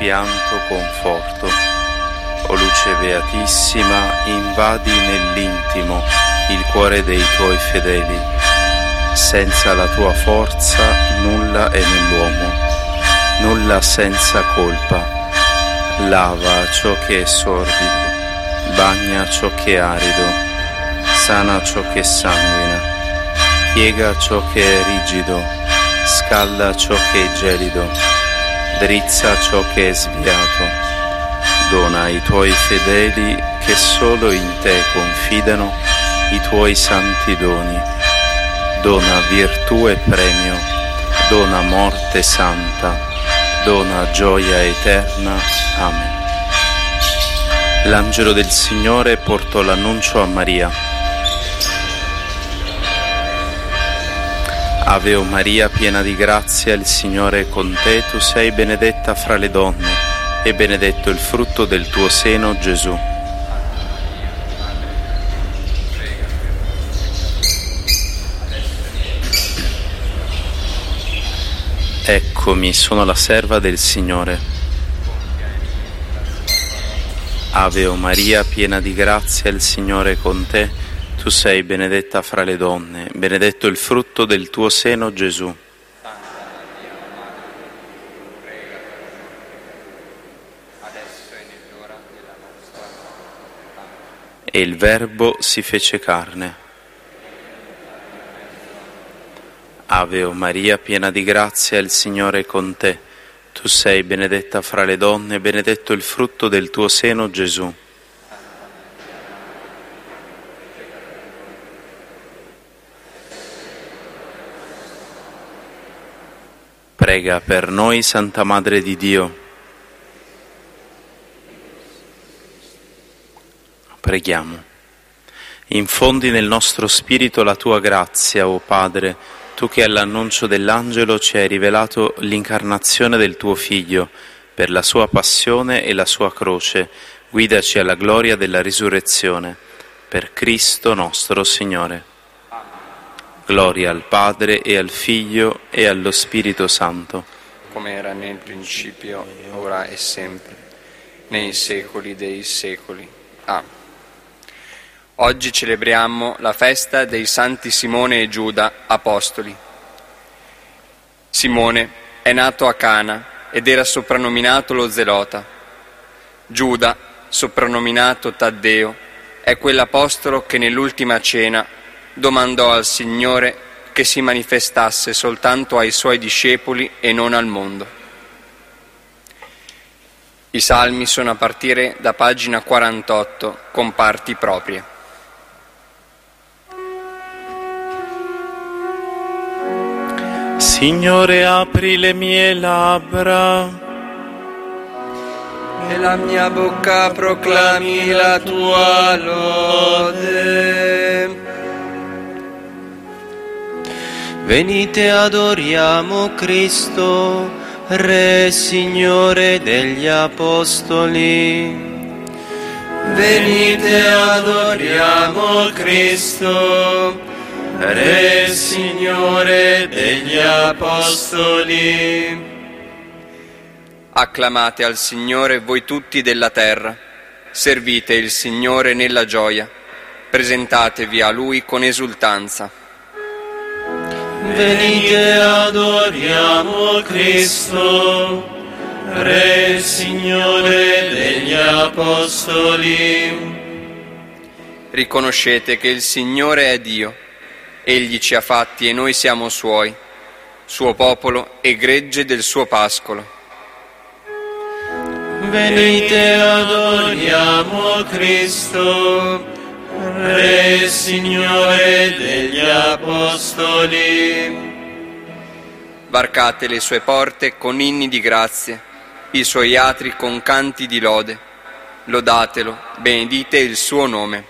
pianto conforto. O luce beatissima, invadi nell'intimo il cuore dei tuoi fedeli. Senza la tua forza nulla è nell'uomo, nulla senza colpa. Lava ciò che è sordido, bagna ciò che è arido, sana ciò che sanguina, piega ciò che è rigido, scalda ciò che è gelido, drizza ciò che è sviato. Dona ai tuoi fedeli che solo in te confidano i tuoi santi doni. Dona virtù e premio, dona morte santa, dona gioia eterna. Amen. L'angelo del Signore portò l'annuncio a Maria. Ave o Maria, piena di grazia, il Signore è con te. Tu sei benedetta fra le donne e benedetto il frutto del tuo seno, Gesù. Eccomi, sono la serva del Signore. Ave o Maria, piena di grazia, il Signore è con te. Tu sei benedetta fra le donne, benedetto il frutto del tuo seno, Gesù. E il Verbo si fece carne. Ave o Maria, piena di grazia, il Signore è con te. Tu sei benedetta fra le donne, benedetto il frutto del tuo seno, Gesù. Prega per noi, Santa Madre di Dio. Preghiamo. Infondi nel nostro spirito la tua grazia, o Padre, tu che all'annuncio dell'angelo ci hai rivelato l'incarnazione del tuo Figlio, per la sua passione e la sua croce, guidaci alla gloria della risurrezione. Per Cristo nostro Signore. Gloria al Padre e al Figlio e allo Spirito Santo. Come era nel principio, ora e sempre, nei secoli dei secoli. Amen. Oggi celebriamo la festa dei santi Simone e Giuda, apostoli. Simone è nato a Cana ed era soprannominato lo Zelota. Giuda, soprannominato Taddeo, è quell'apostolo che nell'ultima cena domandò al Signore che si manifestasse soltanto ai suoi discepoli e non al mondo. I salmi sono a partire da pagina 48, con parti proprie. Signore, apri le mie labbra e la mia bocca proclami la tua lode. Venite, adoriamo Cristo, Re Signore degli Apostoli. Venite, adoriamo Cristo, Re Signore degli Apostoli. Acclamate al Signore voi tutti della terra, servite il Signore nella gioia, presentatevi a Lui con esultanza. Venite, adoriamo Cristo, Re Signore degli Apostoli. Riconoscete che il Signore è Dio. Egli ci ha fatti e noi siamo Suoi, suo popolo e gregge del suo pascolo. Venite, adoriamo Cristo, Re Signore degli Apostoli. Varcate le sue porte con inni di grazie, i suoi atri con canti di lode. Lodatelo, benedite il suo nome.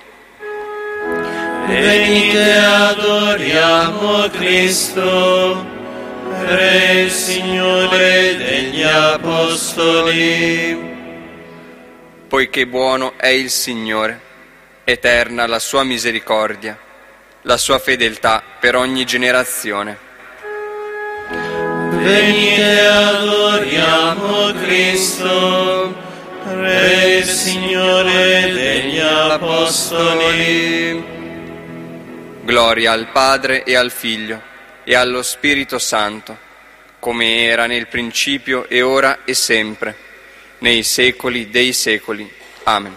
Venite, adoriamo Cristo, Re Signore degli Apostoli. Poiché buono è il Signore, eterna la sua misericordia, la sua fedeltà per ogni generazione. Venite, adoriamo Cristo, Re e Signore degli Apostoli. Gloria al Padre e al Figlio e allo Spirito Santo, come era nel principio e ora e sempre, nei secoli dei secoli. Amen.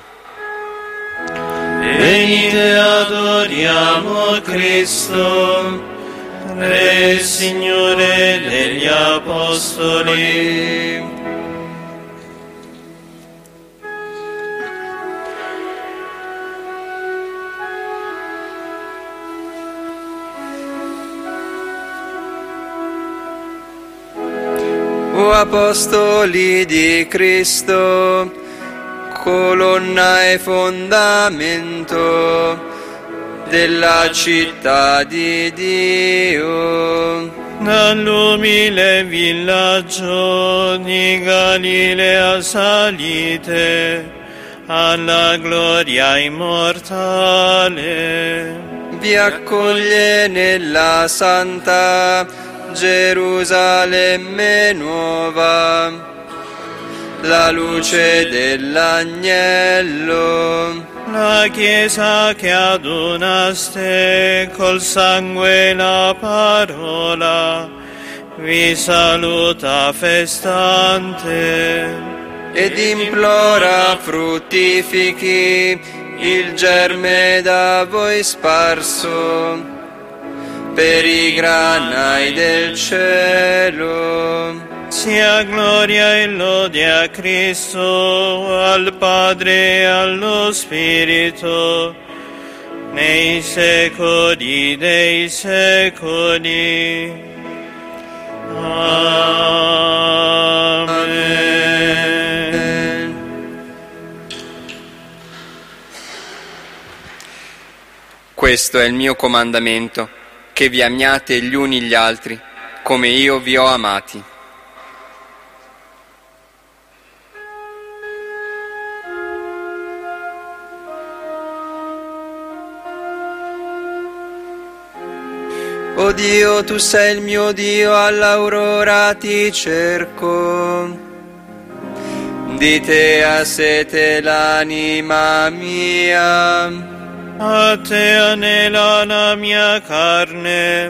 Venite, adoriamo Cristo, Re e Signore degli Apostoli. O Apostoli di Cristo, colonna e fondamento della città di Dio, Dall'umile villaggio di Galilea salite alla gloria immortale. vi accoglie nella santa Gerusalemme nuova la luce dell'agnello. La Chiesa che adunaste col sangue e la parola vi saluta festante Ed implora fruttifichi il germe da voi sparso per i granai del cielo. Sia gloria e lode a Cristo, al Padre e allo Spirito, nei secoli dei secoli. Amen. Questo è il mio comandamento, che vi amiate gli uni gli altri, come io vi ho amati. O Dio, tu sei il mio Dio, all'aurora ti cerco. Di te ha sete l'anima mia. A te anela la mia carne,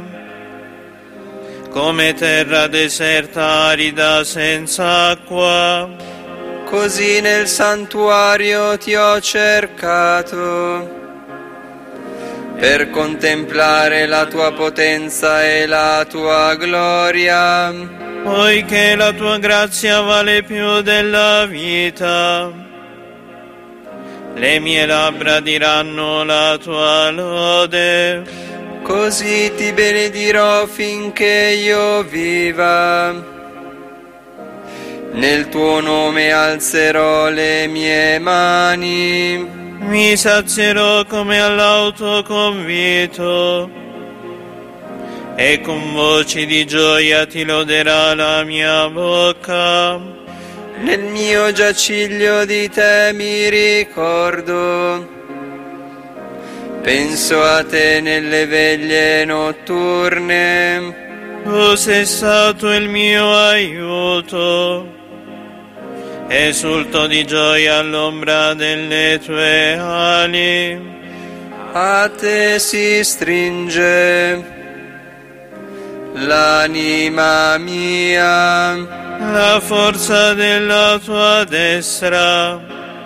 come terra deserta arida senza acqua. Così nel santuario ti ho cercato, per contemplare la tua potenza e la tua gloria. Poiché la tua grazia vale più della vita, le mie labbra diranno la tua lode. Così ti benedirò finché io viva. Nel tuo nome alzerò le mie mani. Mi sazierò come all'autoconvito, e con voci di gioia ti loderà la mia bocca. Nel mio giaciglio di te mi ricordo, penso a te nelle veglie notturne. Tu sei stato il mio aiuto, esulto di gioia all'ombra delle tue ali. A te si stringe l'anima mia. La forza della tua destra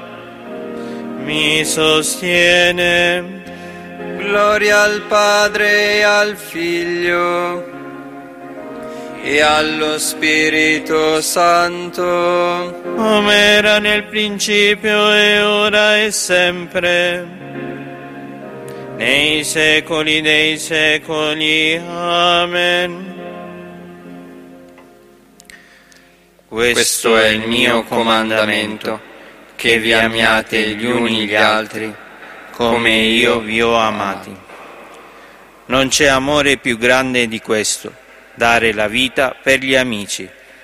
mi sostiene. Gloria al Padre e al Figlio e allo Spirito Santo, come era nel principio e ora e sempre, nei secoli dei secoli. Amen. Questo è il mio comandamento, che vi amiate gli uni gli altri, come io vi ho amati. Non c'è amore più grande di questo, dare la vita per gli amici.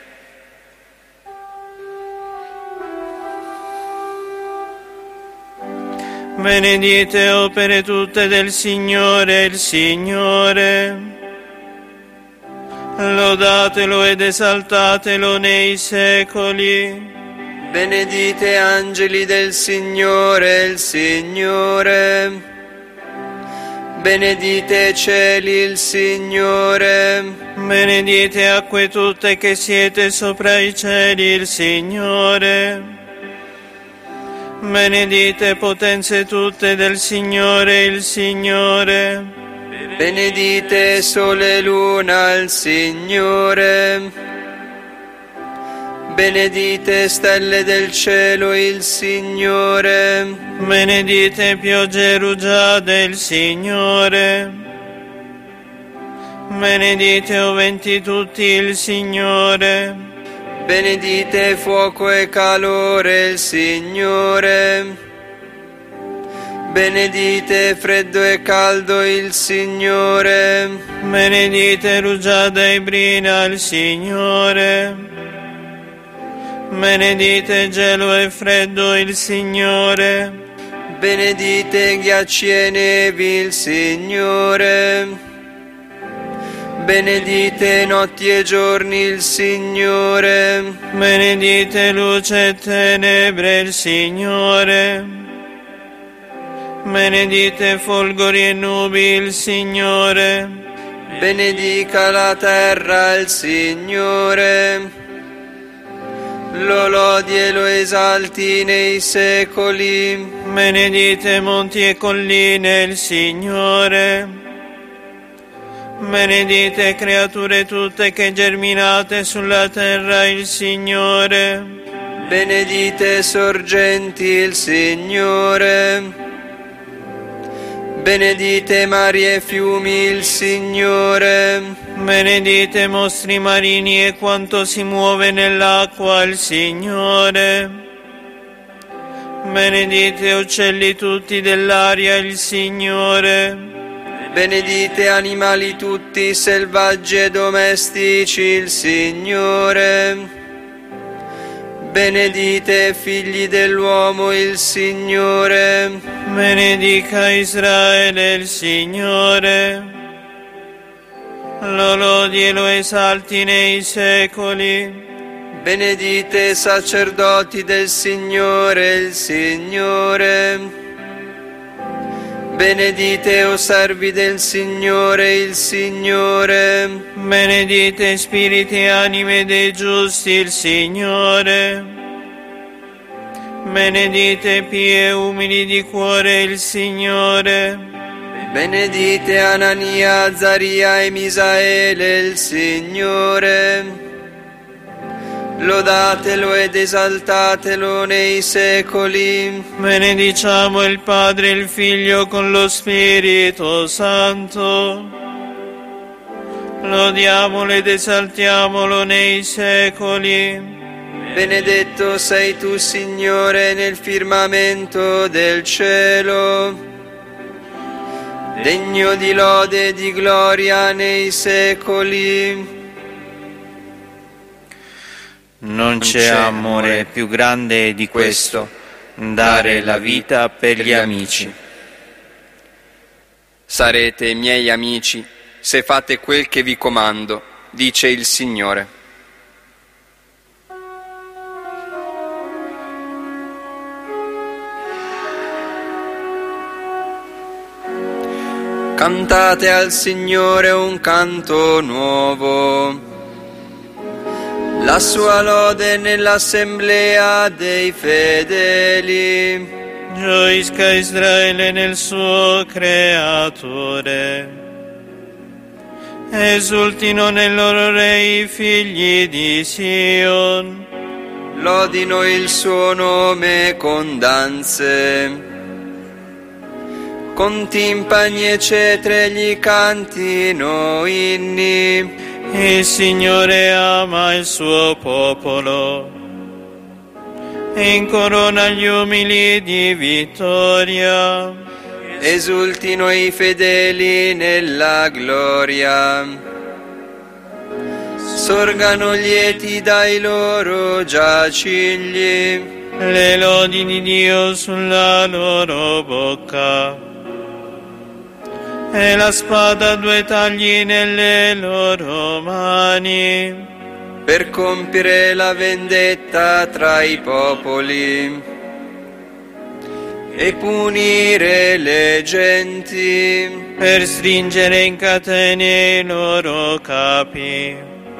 Benedite opere tutte del Signore, il Signore Lodatelo ed esaltatelo nei secoli. Benedite angeli del Signore, il Signore. Benedite cieli, il Signore. Benedite acque tutte che siete sopra i cieli, il Signore. Benedite potenze tutte del Signore, il Signore. Benedite sole e luna, il Signore. Benedite stelle del cielo, il Signore. Benedite piogge e rugiade, il Signore. Benedite o venti tutti, il Signore. Benedite fuoco e calore, il Signore. Benedite freddo e caldo, il Signore. Benedite rugiada e brina, il Signore. Benedite gelo e freddo, il Signore. Benedite ghiacci e nevi, il Signore. Benedite notti e giorni, il Signore. Benedite luce e tenebre, il Signore. Benedite folgori e nubi, il Signore. Benedica la terra, il Signore. Lo lodi e lo esalti nei secoli. Benedite monti e colline, il Signore. Benedite creature tutte che germinate sulla terra, il Signore. Benedite sorgenti, il Signore. Benedite mari e fiumi, il Signore. Benedite mostri marini e quanto si muove nell'acqua, il Signore. Benedite uccelli tutti dell'aria, il Signore. Benedite animali tutti selvaggi e domestici, il Signore. Benedite figli dell'uomo, il Signore. Benedica Israele, il Signore. Lo lodi e lo esalti nei secoli. Benedite sacerdoti del Signore, il Signore. Benedite o servi del Signore, il Signore. Benedite spiriti e anime dei giusti, il Signore. Benedite pie e umili di cuore, il Signore. Benedite Anania, Azaria e Misaele, il Signore. Lodatelo ed esaltatelo nei secoli. Benediciamo il Padre e il Figlio con lo Spirito Santo. Lodiamolo ed esaltiamolo nei secoli. Benedetto sei tu, Signore, nel firmamento del cielo. Degno di lode e di gloria nei secoli. Non c'è amore più grande di questo, dare la vita per gli amici. Sarete miei amici se fate quel che vi comando, dice il Signore. Cantate al Signore un canto nuovo, la sua lode nell'assemblea dei fedeli. Gioisca Israele nel suo Creatore, esultino nel loro Re i figli di Sion. Lodino il suo nome con danze, con timpani e cetre gli cantino inni. Il Signore ama il suo popolo e incorona gli umili di vittoria. Esultino i fedeli nella gloria, sorgano lieti dai loro giacigli. Le lodi di Dio sulla loro bocca e la spada a due tagli nelle loro mani, per compiere la vendetta tra i popoli e punire le genti, per stringere in catene i loro capi,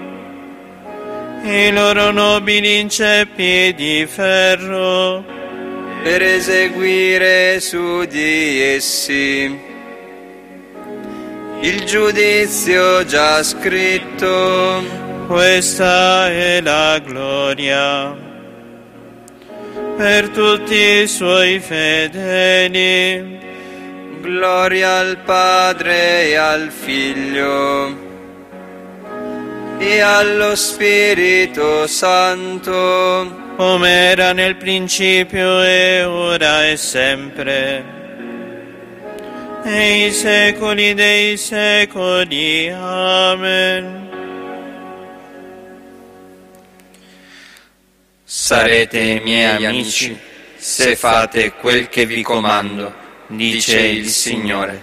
i loro nobili in ceppi di ferro, per eseguire su di essi il giudizio già scritto. Questa è la gloria per tutti i suoi fedeli. Gloria al Padre e al Figlio e allo Spirito Santo, come era nel principio e ora e sempre, nei secoli dei secoli. Amen. Sarete miei amici se fate quel che vi comando, dice il Signore.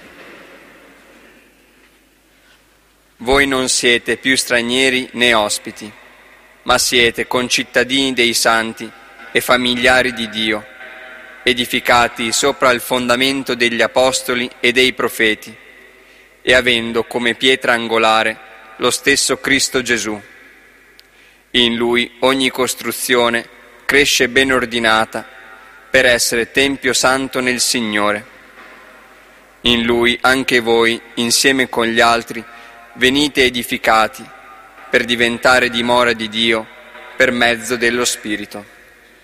Voi non siete più stranieri né ospiti, ma siete concittadini dei santi e familiari di Dio, edificati sopra il fondamento degli apostoli e dei profeti, e avendo come pietra angolare lo stesso Cristo Gesù. In Lui ogni costruzione cresce ben ordinata per essere tempio santo nel Signore. In Lui anche voi, insieme con gli altri, venite edificati per diventare dimora di Dio per mezzo dello Spirito.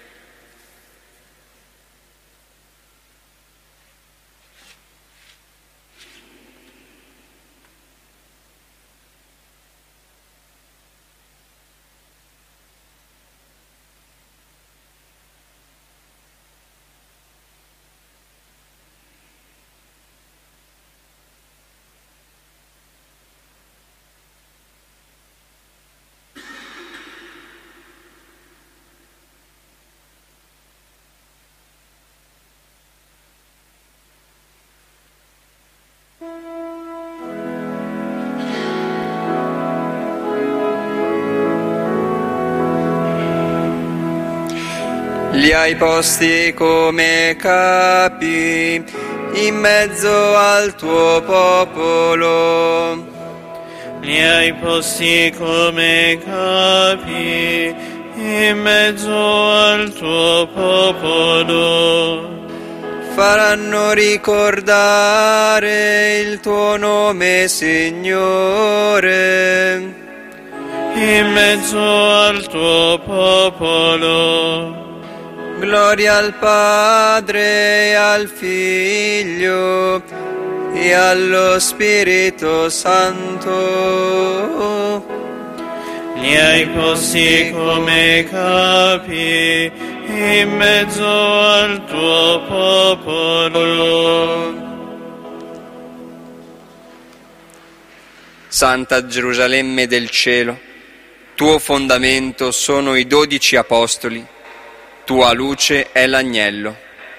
Li hai posti come capi in mezzo al tuo popolo. Li hai posti come capi in mezzo al tuo popolo. Faranno ricordare il tuo nome, Signore, in mezzo al tuo popolo. Gloria al Padre e al Figlio e allo Spirito Santo. Li hai posti come capi in mezzo al tuo popolo. Santa Gerusalemme del cielo, tuo fondamento sono i 12 apostoli, tua luce è l'agnello.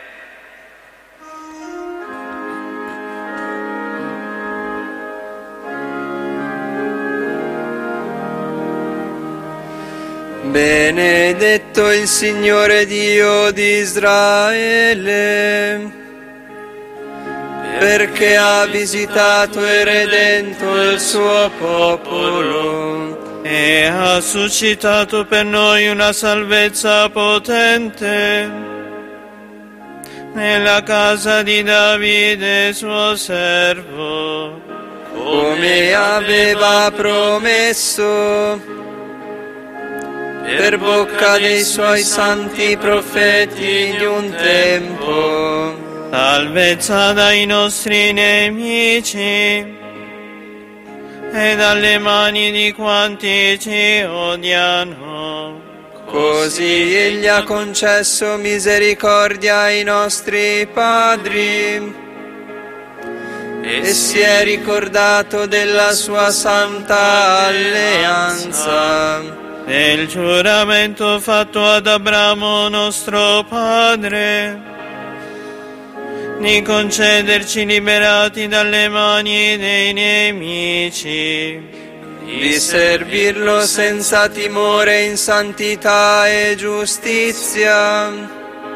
Benedetto il Signore Dio di Israele, perché ha visitato e redento il suo popolo e ha suscitato per noi una salvezza potente nella casa di Davide suo servo, come aveva promesso per bocca dei suoi santi profeti di un tempo. Salvezza dai nostri nemici e dalle mani di quanti ci odiano. Così egli ha concesso misericordia ai nostri padri e si è ricordato della sua santa alleanza, del giuramento fatto ad Abramo nostro padre, di concederci, liberati dalle mani dei nemici, di servirlo senza timore in santità e giustizia,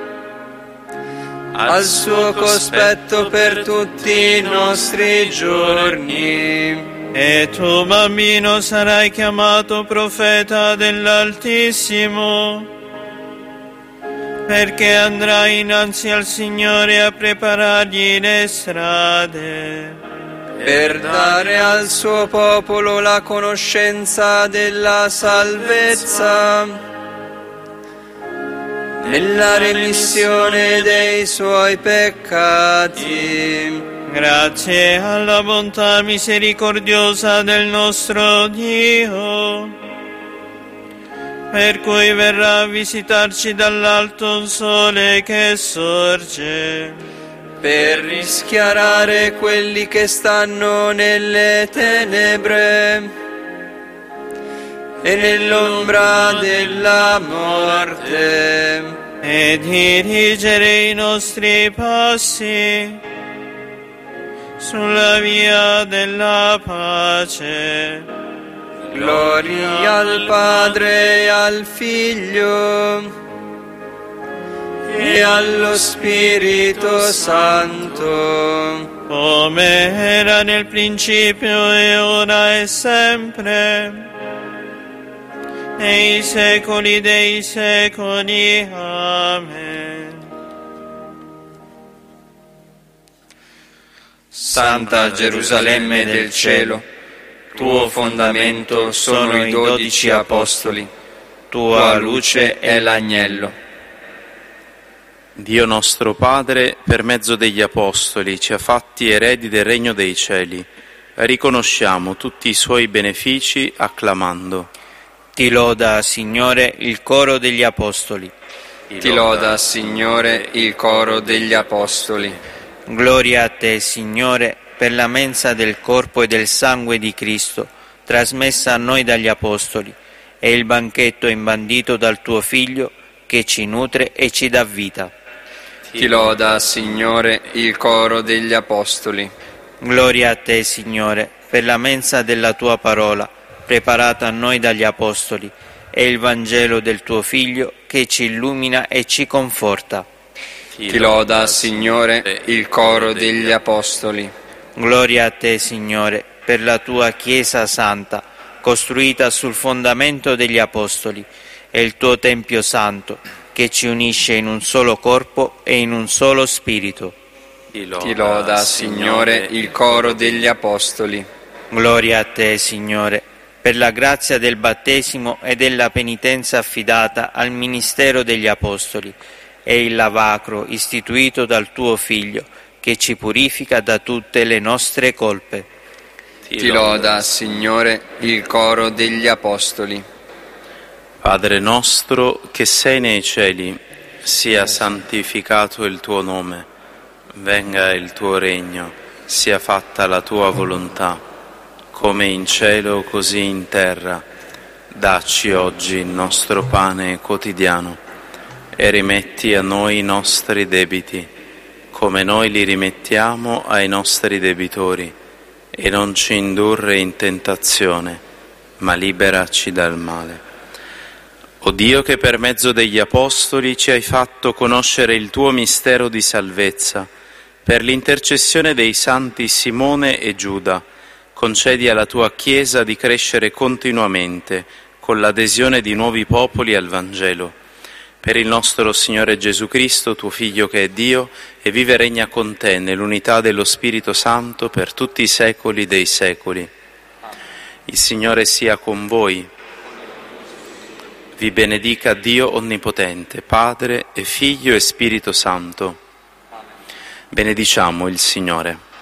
al suo cospetto per tutti i nostri giorni. E tu, bambino, sarai chiamato profeta dell'Altissimo, perché andrai innanzi al Signore a preparargli le strade, per dare al suo popolo la conoscenza della salvezza, nella remissione dei suoi peccati. Grazie alla bontà misericordiosa del nostro Dio, per cui verrà a visitarci dall'alto un sole che sorge, per rischiarare quelli che stanno nelle tenebre e nell'ombra della morte, e dirigere i nostri passi sulla via della pace. Gloria al Padre e al Figlio e allo Spirito Santo, come era nel principio e ora e sempre, nei secoli dei secoli. Amen. Santa Gerusalemme del cielo, tuo fondamento sono i 12 apostoli, tua luce è l'agnello. Dio nostro Padre, per mezzo degli apostoli, ci ha fatti eredi del regno dei cieli. Riconosciamo tutti i suoi benefici acclamando. Ti loda, Signore, il coro degli apostoli. Ti loda, Signore, il coro degli apostoli. Gloria a te, Signore, per la mensa del corpo e del sangue di Cristo, trasmessa a noi dagli apostoli, e il banchetto imbandito dal tuo Figlio, che ci nutre e ci dà vita. Ti loda, Signore, il coro degli apostoli. Gloria a te, Signore, per la mensa della tua parola, preparata a noi dagli apostoli, e il Vangelo del tuo Figlio, che ci illumina e ci conforta. Ti loda, Signore, il coro degli apostoli. Gloria a te, Signore, per la tua Chiesa Santa, costruita sul fondamento degli apostoli, e il tuo Tempio Santo, che ci unisce in un solo corpo e in un solo spirito. Ti loda, Signore, il coro degli apostoli. Gloria a te, Signore, per la grazia del battesimo e della penitenza affidata al ministero degli apostoli, e il lavacro istituito dal tuo Figlio, che ci purifica da tutte le nostre colpe. Ti loda, Signore, il coro degli apostoli. Padre nostro che sei nei cieli, sia santificato il tuo nome, venga il tuo regno, sia fatta la tua volontà, come in cielo così in terra. Dacci oggi il nostro pane quotidiano e rimetti a noi i nostri debiti, come noi li rimettiamo ai nostri debitori, e non ci indurre in tentazione, ma liberaci dal male. O Dio, che per mezzo degli apostoli ci hai fatto conoscere il tuo mistero di salvezza, per l'intercessione dei santi Simone e Giuda, concedi alla tua Chiesa di crescere continuamente con l'adesione di nuovi popoli al Vangelo. Per il nostro Signore Gesù Cristo, tuo Figlio che è Dio, e vive e regna con te nell'unità dello Spirito Santo per tutti i secoli dei secoli. Il Signore sia con voi. Vi benedica Dio Onnipotente, Padre e Figlio e Spirito Santo. Benediciamo il Signore.